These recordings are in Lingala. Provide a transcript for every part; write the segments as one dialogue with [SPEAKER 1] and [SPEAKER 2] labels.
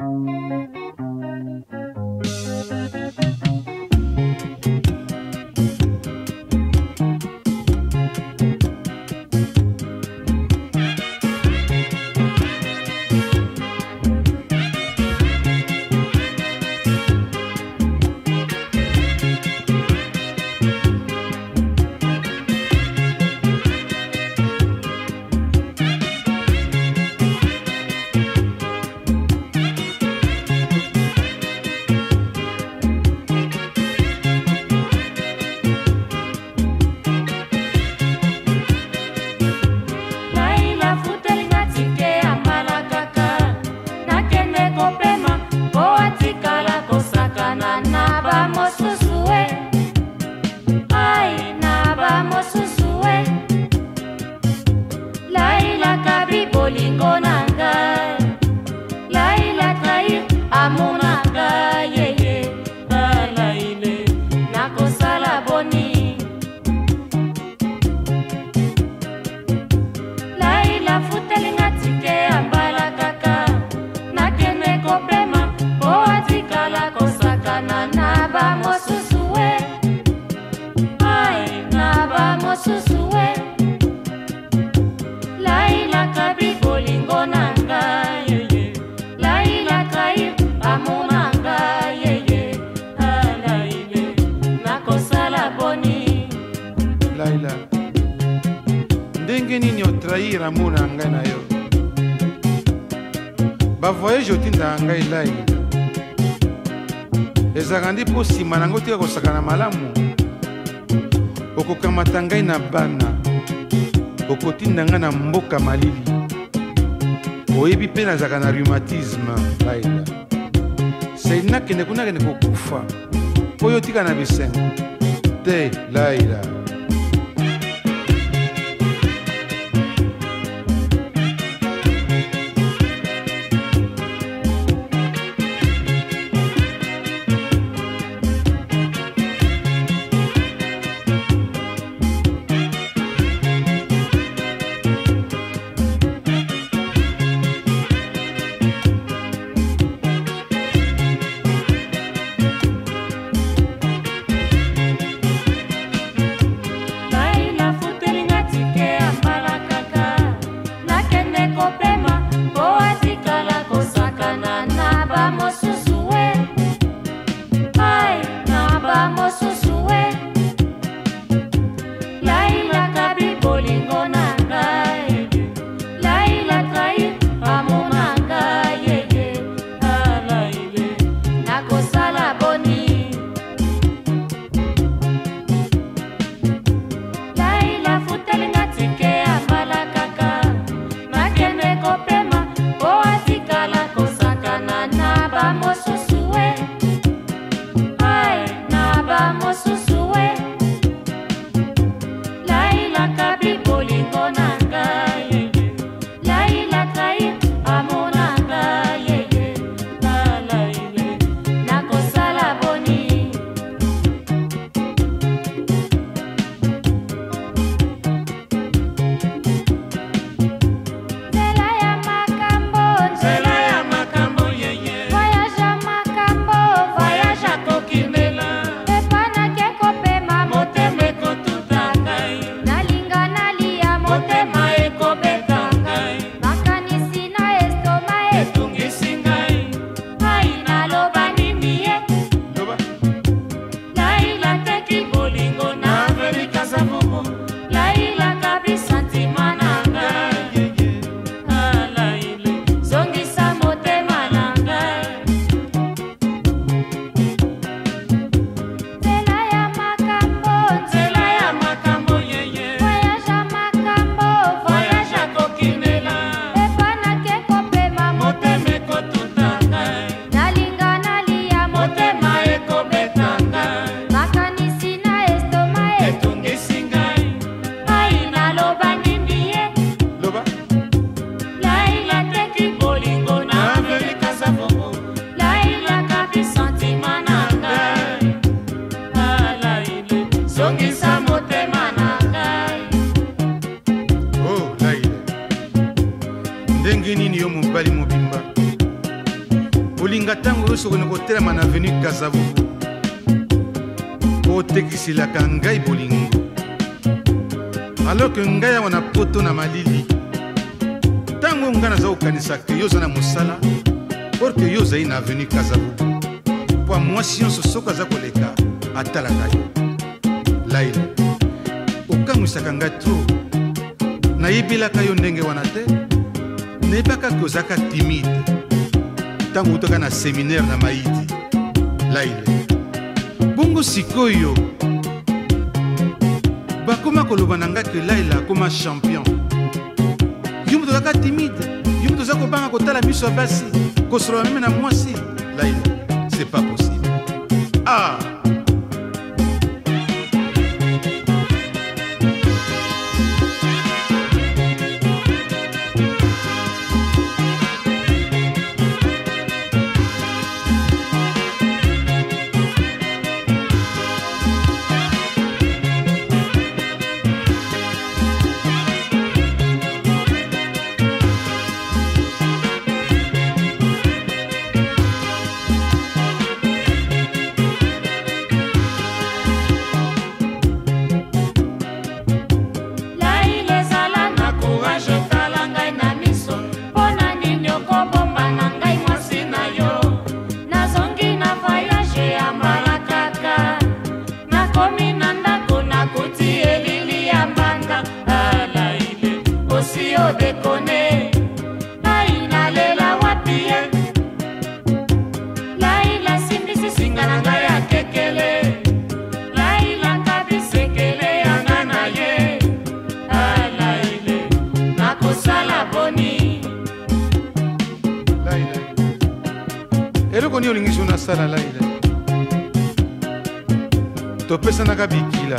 [SPEAKER 1] ndenge nini otrahir amour na ngai na yo bavoyage otindaka ngai Laila ezalaka ndi mpo nsima nango tika kosakana malamu okokamata ngai na bana okotinda ngai na mboka malili oyebi mpe nazalaka na rhumatisme Laila sei nakende kuna kende kokufa oyo tika na bisengo te Laila. olinga ntango nyonso okende kotelema na avenue Kasavubu otekiselaka ngai bolingo alors que ngai awa na poto na malili ntango ngai naza kokanisa ke yo oza na mosala or ke yo ozali na avenue Kasavubu po mwasi nyonso soki aza koleka atalaka yo Laila okangwisaka ngai tro nayebelaka yo ndenge wana te nayebaka ke ozalaka timide ntango utaka na séminaire na Maïti Laila bongo sikoyo bakoma koloba na ngai ke Laila akoma champion yo moto ozalaka timide yo moto oza kobanga kotala miso ya basi kosolola meme na mwasi Laila c'est pas possible. Ah eloko ni olingi so nasala Laila topesanaka bikila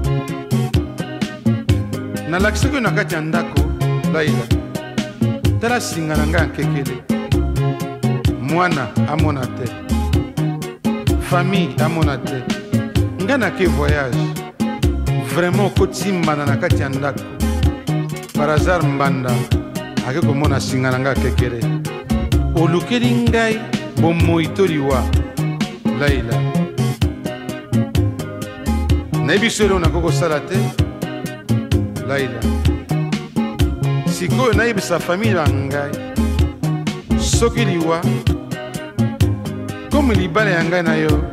[SPEAKER 1] nalakisaki yo na kati ya ndako Laila tala singa na ngai ya nkekele mwana amona te famille amona te ngai nake voyage vraiment kotimbana na kati ya ndako par hasard mbanda ake komona singa na ngai ya nkekele olukeli ngai bomoi to liwa Laila nayebi so eloko nakoki kosala te Laila sikoyo nayebisa famille ya ngai soki liwa komi libala ya ngai na yo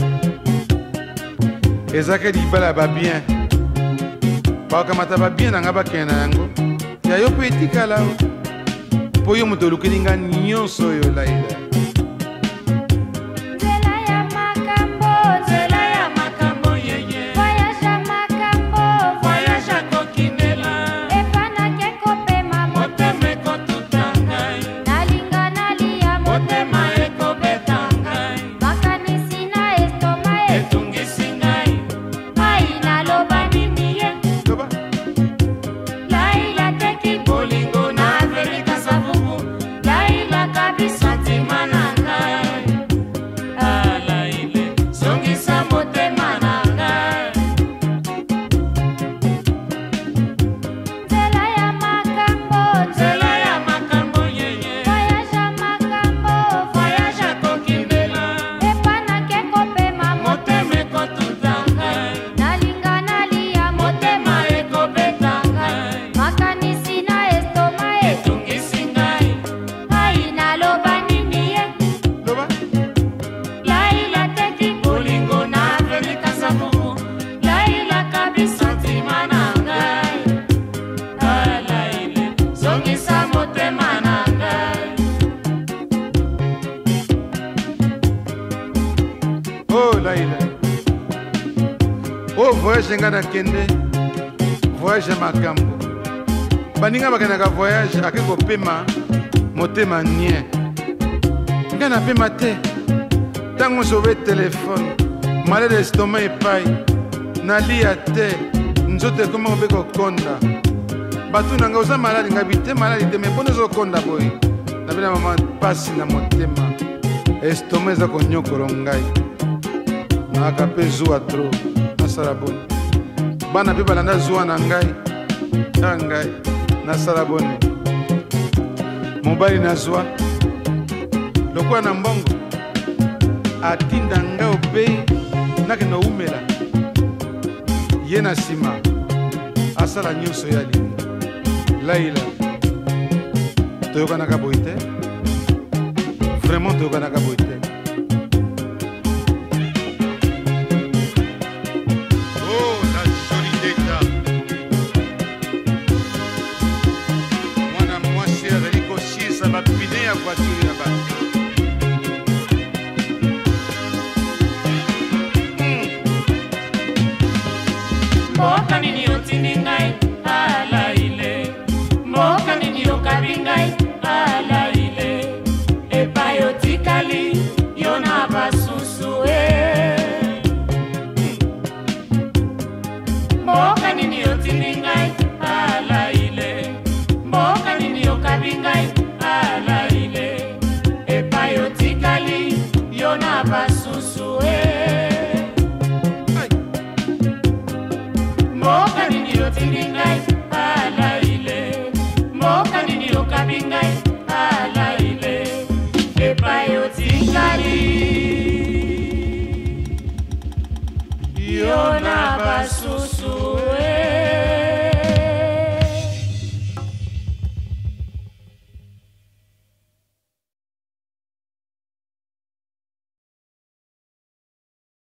[SPEAKER 1] ezalaki libala ya babien bakamata babien na ngai bakende na yango ya yo mpe etikala mpo yo moto olukeli ngai nyonso oyo Laila o voyage nga nakende voyage ya makambo baninga bakendaka voyage ake kopema motema nie nga napema te ntango sobe telefone malade estomac epai nalia te nzoto ekoma kobe kokonda batu nanga oza maladi ngabi te maladi te me mpona ezokonda boye nabela mama pasi na motema estomac eza konyokolo ngai naaka mpe zuwa tro nasala boni bana mpe balanda zuwa na ngai ta ngai nasala boni mobali nazwa lokola na mbongo atinda nga opei nakende umela ye na nsima asala nyonso ya alingi. Laila toyokanaka boye te, vraiment toyokanaka boye te.
[SPEAKER 2] Oh la jolie Deka, mwana mwasi azali kosiesa bapine ya voiture ya bato.
[SPEAKER 3] Mboka nini otindi ngai alaile, mboka nini okabi ngai alaile, epai otikali yo na basusu mboka nini otindi ngai alaile, mboka nini okabi ngai alaile, epai otikali yo na basusu mboka nini otindi ngai